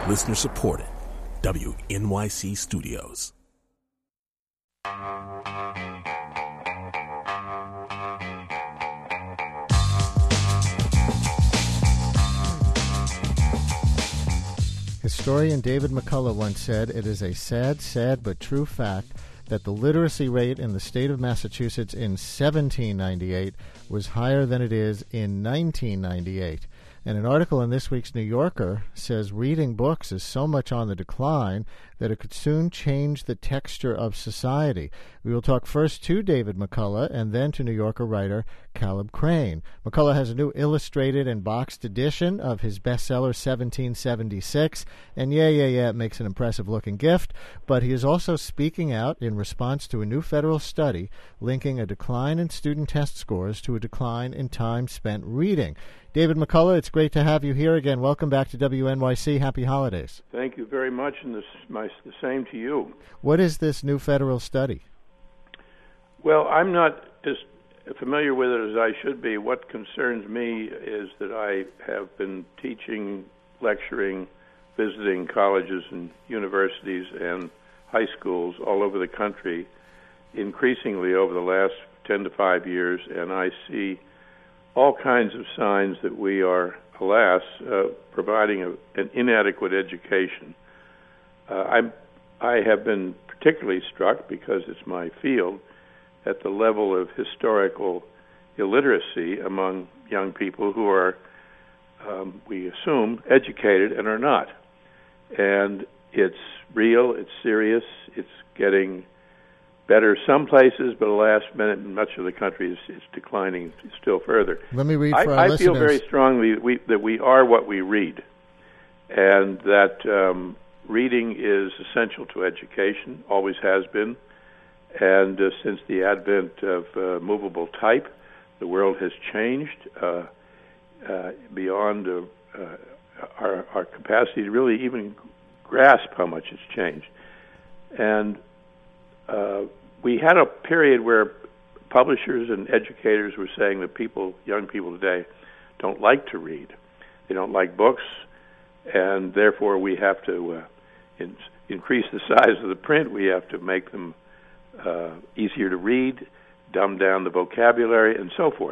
Listener supported. WNYC Studios. Historian David McCullough once said, "It is a sad, sad but true fact that the literacy rate in the state of Massachusetts in 1798 was higher than it is in 1998. And an article in this week's New Yorker says reading books is so much on the decline that it could soon change the texture of society. We will talk first to David McCullough and then to New Yorker writer Caleb Crane. McCullough has a new illustrated and boxed edition of his bestseller 1776, and it makes an impressive-looking gift, but he is also speaking out in response to a new federal study linking a decline in student test scores to a decline in time spent reading. David McCullough, it's great to have you here again. Welcome back to WNYC. Happy holidays. Thank you very much, and the same to you. What is this new federal study? Well, I'm not as familiar with it as I should be. What concerns me is that I have been teaching, lecturing, visiting colleges and universities and high schools all over the country, increasingly over the last 10 to 5 years, and I see all kinds of signs that we are, alas, providing an inadequate education. I have been particularly struck, because it's my field, at the level of historical illiteracy among young people who are, we assume, educated and are not. And it's real, it's serious, it's getting better some places, but last minute in much of the country is declining still further. Let me read for our listeners. I feel very strongly that we are what we read, and that reading is essential to education, always has been, and since the advent of movable type, the world has changed beyond our capacity to really even grasp how much it's changed. And we had a period where publishers and educators were saying that young people today, don't like to read. They don't like books, and therefore we have to increase the size of the print. We have to make them easier to read, dumb down the vocabulary, and so forth.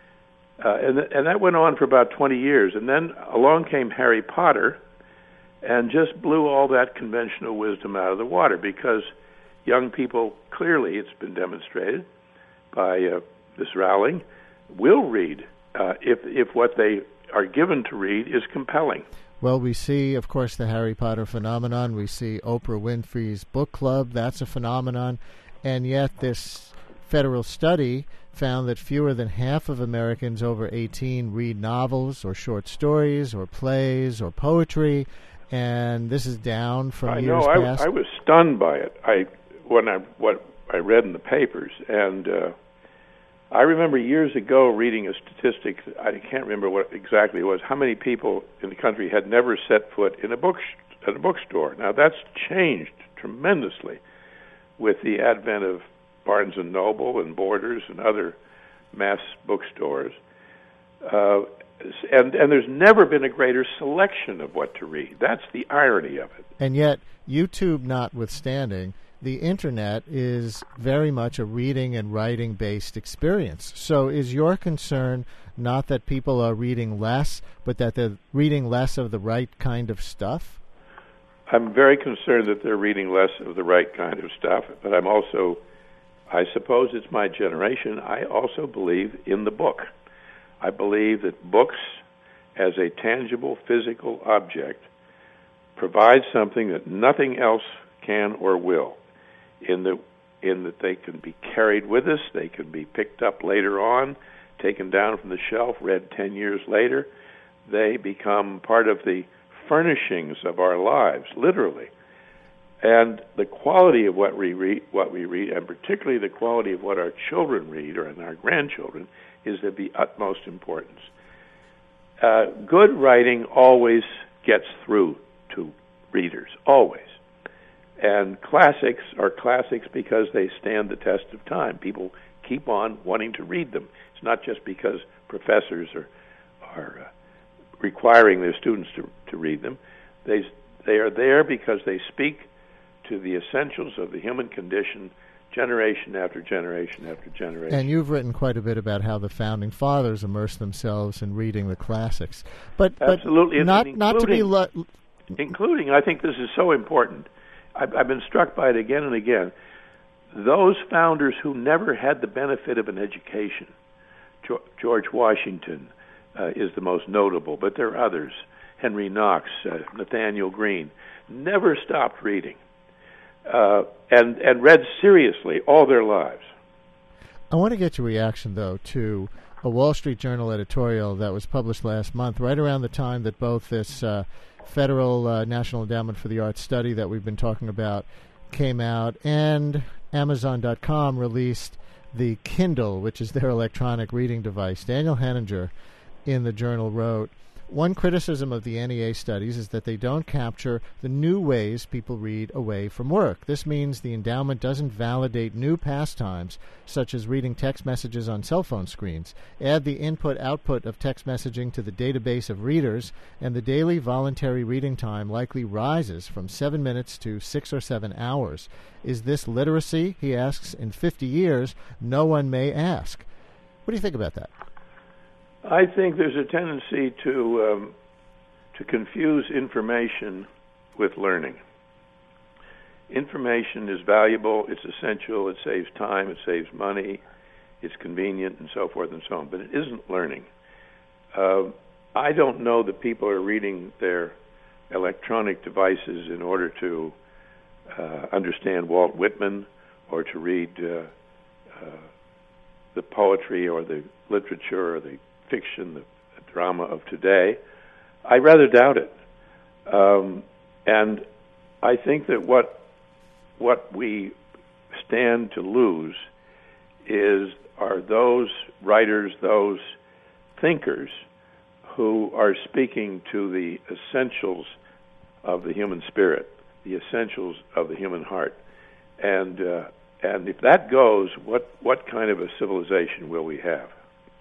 And that went on for about 20 years. And then along came Harry Potter and just blew all that conventional wisdom out of the water, because young people, clearly it's been demonstrated by this Rowling, will read if what they are given to read is compelling. Well, we see, of course, the Harry Potter phenomenon. We see Oprah Winfrey's book club. That's a phenomenon. And yet this federal study found that fewer than half of Americans over 18 read novels or short stories or plays or poetry, and this is down from years past. I was stunned by it. What I read in the papers, and I remember years ago reading a statistic. I can't remember what exactly it was. How many people in the country had never set foot in a bookstore? Now that's changed tremendously with the advent of Barnes and Noble and Borders and other mass bookstores. And there's never been a greater selection of what to read. That's the irony of it. And yet, YouTube notwithstanding, the Internet is very much a reading and writing-based experience. So is your concern not that people are reading less, but that they're reading less of the right kind of stuff? I'm very concerned that they're reading less of the right kind of stuff, but I'm also, I suppose it's my generation, I also believe in the book. I believe that books, as a tangible physical object, provide something that nothing else can or will, in that they can be carried with us, they can be picked up later on, taken down from the shelf, read 10 years later. They become part of the furnishings of our lives, literally. And the quality of what we read, and particularly the quality of what our children read, and our grandchildren, is of the utmost importance. Good writing always gets through to readers, always. And classics are classics because they stand the test of time. People keep on wanting to read them. It's not just because professors are requiring their students to read them. They They are there because they speak to the essentials of the human condition, generation after generation after generation. And you've written quite a bit about how the Founding Fathers immersed themselves in reading the classics. Absolutely. Not to be... including, I think this is so important, I've been struck by it again and again, those founders who never had the benefit of an education. George Washington is the most notable, but there are others. Henry Knox, Nathaniel Greene, never stopped reading and read seriously all their lives. I want to get your reaction, though, to a Wall Street Journal editorial that was published last month, right around the time that both this Federal National Endowment for the Arts study that we've been talking about came out, and Amazon.com released the Kindle, which is their electronic reading device. Daniel Henninger in the journal wrote, "One criticism of the NEA studies is that they don't capture the new ways people read away from work. This means the endowment doesn't validate new pastimes, such as reading text messages on cell phone screens. Add the input-output of text messaging to the database of readers, and the daily voluntary reading time likely rises from 7 minutes to 6 or 7 hours. Is this literacy?" he asks. "In 50 years, no one may ask." What do you think about that? I think there's a tendency to confuse information with learning. Information is valuable, it's essential, it saves time, it saves money, it's convenient, and so forth and so on, but it isn't learning. I don't know that people are reading their electronic devices in order to understand Walt Whitman or to read the poetry or the literature or the fiction, the drama of today. I rather doubt it. And I think that what we stand to lose are those writers, those thinkers who are speaking to the essentials of the human spirit, the essentials of the human heart. And if that goes, what kind of a civilization will we have?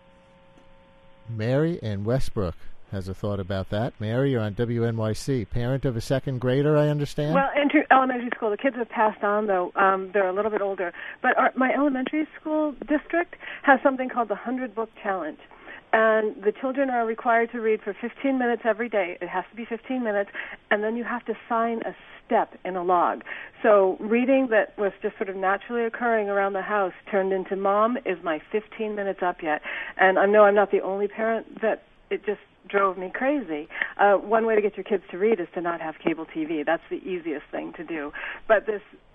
Mary in Westbrook has a thought about that. Mary, you're on WNYC. Parent of a second grader, I understand? Well, elementary school. The kids have passed on, though. They're a little bit older. But my elementary school district has something called the 100-Book Challenge. And the children are required to read for 15 minutes every day. It has to be 15 minutes. And then you have to sign a step in a log. So reading that was just sort of naturally occurring around the house turned into, "Mom, is my 15 minutes up yet?" And I know I'm not the only parent that it just drove me crazy. One way to get your kids to read is to not have cable TV. That's the easiest thing to do. But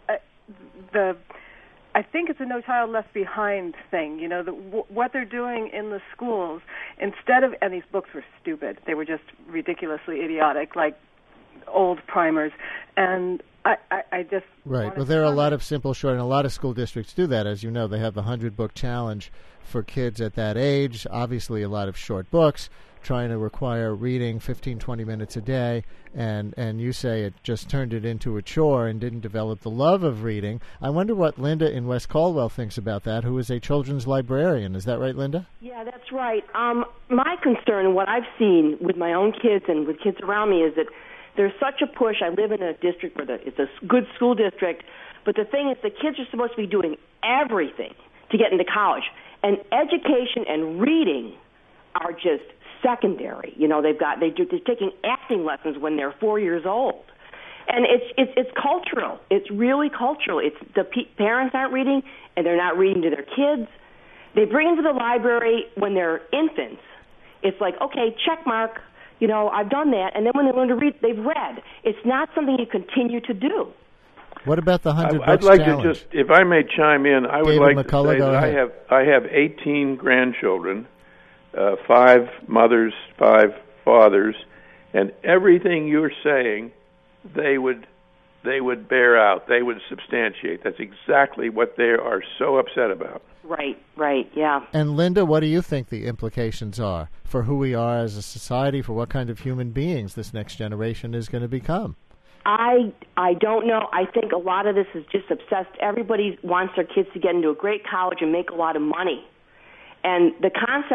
I think it's a No Child Left Behind thing. You know, what they're doing in the schools, instead of, and these books were stupid. They were just ridiculously idiotic, like old primers. And I just... Right. Well, there are a lot of simple, short, and a lot of school districts do that. As you know, they have the 100-Book Challenge for kids at that age. Obviously, a lot of short books, trying to require reading 15, 20 minutes a day, and you say it just turned it into a chore and didn't develop the love of reading. I wonder what Linda in West Caldwell thinks about that, who is a children's librarian. Is that right, Linda? Yeah, that's right. My concern, what I've seen with my own kids and with kids around me, is that there's such a push. I live in a district where it's a good school district, but the thing is the kids are supposed to be doing everything to get into college. And education and reading are just secondary. You know, they're taking acting lessons when they're 4 years old. And it's cultural. It's really cultural. It's the parents aren't reading, and they're not reading to their kids. They bring them to the library when they're infants. It's like, okay, check mark. You know, I've done that. And then when they learn to read, they've read. It's not something you continue to do. What about the 100 Books I'd like Challenge? to just, if I may chime in, I would David like McCullough, to say that I have 18 grandchildren, 5 mothers, 5 fathers, and everything you're saying, they would bear out. They would substantiate. That's exactly what they are so upset about. Right, yeah. And Linda, what do you think the implications are for who we are as a society, for what kind of human beings this next generation is going to become? I don't know. I think a lot of this is just obsessed. Everybody wants their kids to get into a great college and make a lot of money. And the concept,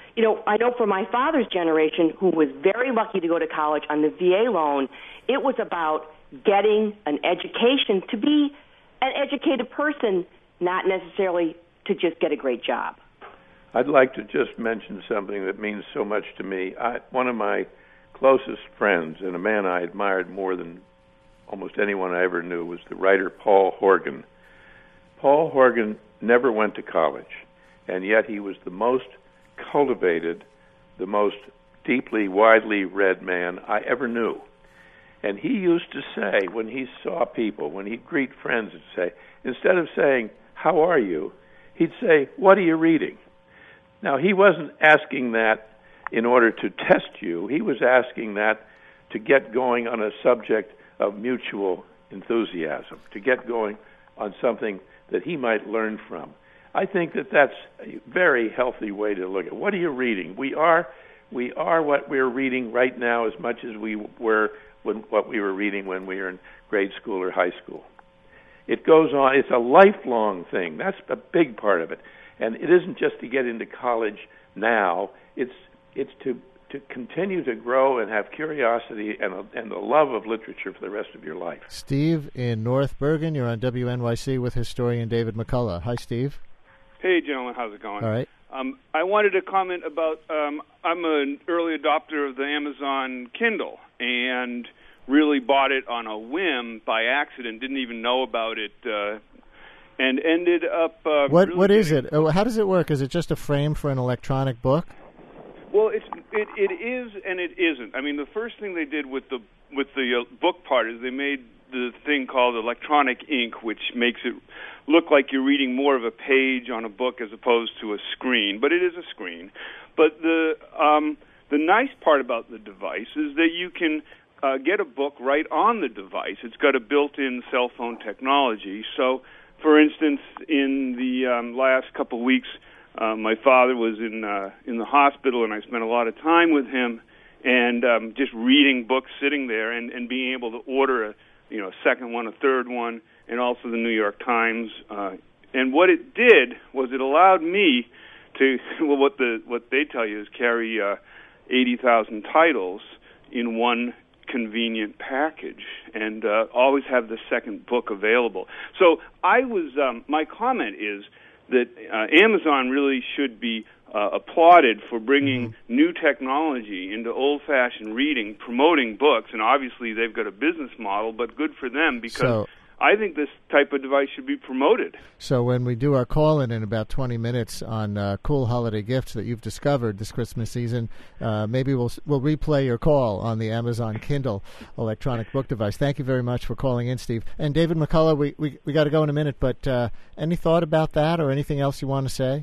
I know for my father's generation, who was very lucky to go to college on the VA loan, it was about getting an education to be an educated person, not necessarily to just get a great job. I'd like to just mention something that means so much to me. One of my closest friends, and a man I admired more than almost anyone I ever knew, was the writer Paul Horgan. Paul Horgan never went to college, and yet he was the most cultivated, the most deeply, widely read man I ever knew. And he used to say, when he saw people, when he'd greet friends, and say, instead of saying, "How are you?" he'd say, "What are you reading?" Now, he wasn't asking that in order to test you. He was asking that to get going on a subject of mutual enthusiasm, to get going on something that he might learn from. I think that that's a very healthy way to look at it. What are you reading? We are what we're reading right now as much as we were what we were reading when we were in grade school or high school. It goes on. It's a lifelong thing. That's a big part of it. And it isn't just to get into college now. It's to continue to grow and have curiosity and the love of literature for the rest of your life. Steve in North Bergen, you're on WNYC with historian David McCullough. Hi, Steve. Hey, gentlemen. How's it going? All right. I wanted to comment about, I'm an early adopter of the Amazon Kindle and really bought it on a whim by accident, didn't even know about it, and ended up... What is it? How does it work? Is it just a frame for an electronic book? Well, it is and it isn't. I mean, the first thing they did with the book part is they made the thing called electronic ink, which makes it look like you're reading more of a page on a book as opposed to a screen. But it is a screen. But the nice part about the device is that you can get a book right on the device. It's got a built-in cell phone technology. So, for instance, in the last couple of weeks, my father was in the hospital, and I spent a lot of time with him, and just reading books, sitting there, and being able to order a second one, a third one, and also the New York Times. And what it did was it allowed me to, well, what they tell you is carry 80,000 titles in one convenient package, and always have the second book available. So my comment is that Amazon really should be applauded for bringing new technology into old-fashioned reading, promoting books, and obviously they've got a business model, but good for them because I think this type of device should be promoted. So when we do our call-in about 20 minutes on cool holiday gifts that you've discovered this Christmas season, maybe we'll replay your call on the Amazon Kindle electronic book device. Thank you very much for calling in, Steve. And David McCullough, we got to go in a minute, but any thought about that or anything else you want to say?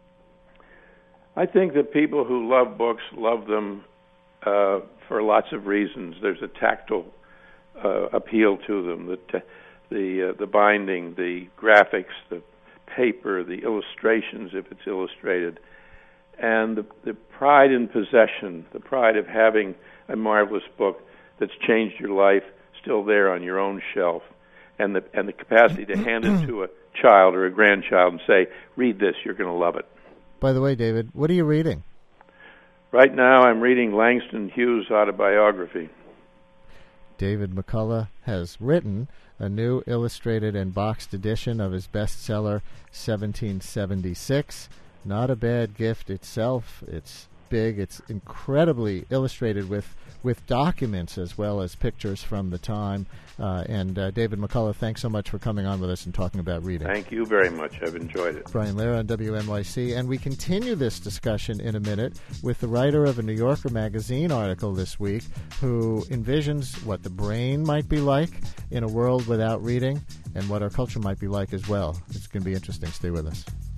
I think that people who love books love them for lots of reasons. There's a tactile appeal to them. The binding, the graphics, the paper, the illustrations if it's illustrated, and the pride in possession, the pride of having a marvelous book that's changed your life still there on your own shelf, and the capacity to hand it to a child or a grandchild and say, "Read this, you're going to love it." By the way, David, what are you reading? Right now I'm reading Langston Hughes' autobiography. David McCullough has written a new illustrated and boxed edition of his bestseller, 1776. Not a bad gift itself. It's big. It's incredibly illustrated with documents as well as pictures from the time. And David McCullough, thanks so much for coming on with us and talking about reading. Thank you very much. I've enjoyed it. Brian Lehrer on WNYC. And we continue this discussion in a minute with the writer of a New Yorker magazine article this week who envisions what the brain might be like in a world without reading and what our culture might be like as well. It's going to be interesting. Stay with us.